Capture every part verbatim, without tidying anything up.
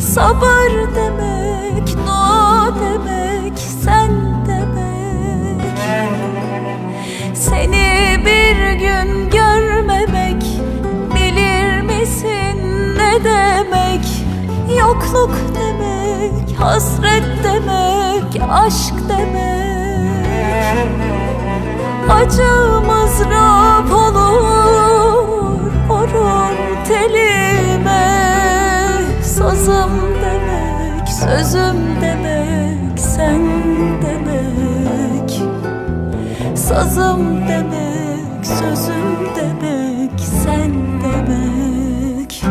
Sabır demek, dua demek, sen demek. Seni bir gün görmemek, bilir misin ne demek? Yokluk demek, hasret demek, aşk demek. Acı mızrap olur, vurur telime. Sazım demek, sözüm demek, sen demek. Sazım demek, sözüm demek, sen demek.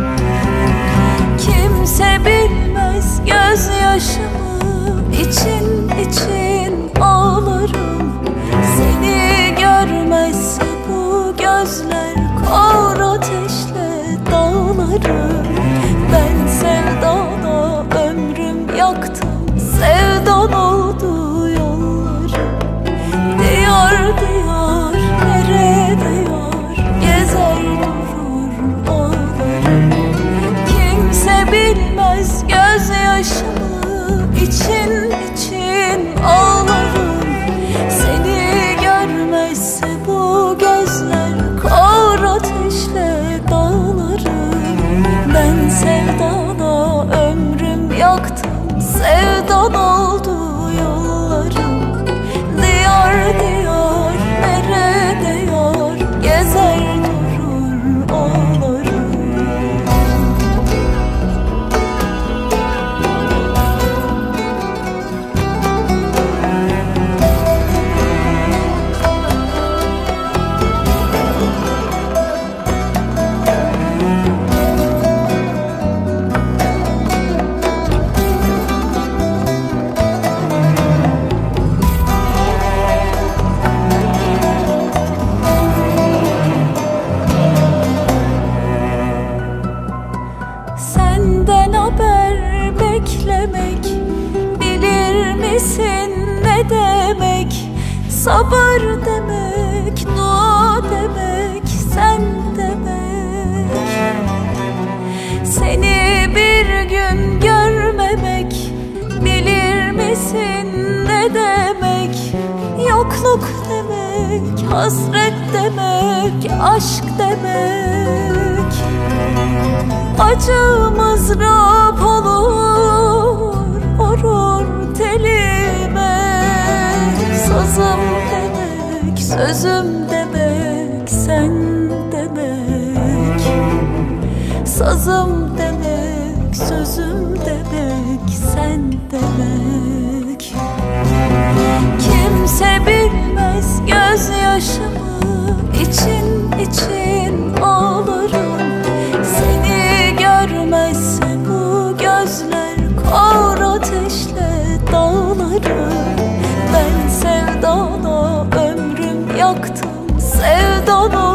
Kimse bilmez gözyaşımı, için için ağlarım. Seni görmezse bu gözler kor ateşle dağlarım. Ben sevdana ömrüm yaktım, sevdan oldu yollarım. Diyar diyar, nerede yar, gezer durur ağlarım. Kimse bilmez gözyaşımı, için için ağlarım. Seni görmezse bu gözler kor ateşle dağlarım. Ben sevdana ömrüm yaktım, sevdan oldu yollarım. Diyar diyar, nerede yar, gezer durur ağlarım. Senden haber beklemek, bilir misin ne demek? Sabır demek, dua demek, sen demek. Seni bir gün görmemek, bilir misin ne demek? Yokluk demek, hasret demek, aşk demek. Acı mızrap olur, vurur telime. Sazım demek, sözüm demek, sen demek. Sazım demek, sözüm demek, sen demek. Kimse bilmez gözyaşımı, için için ağlarım. Seni görmezse bu gözler kor ateşle dağlarım. Ben sevdana ömrüm yaktım, sevdana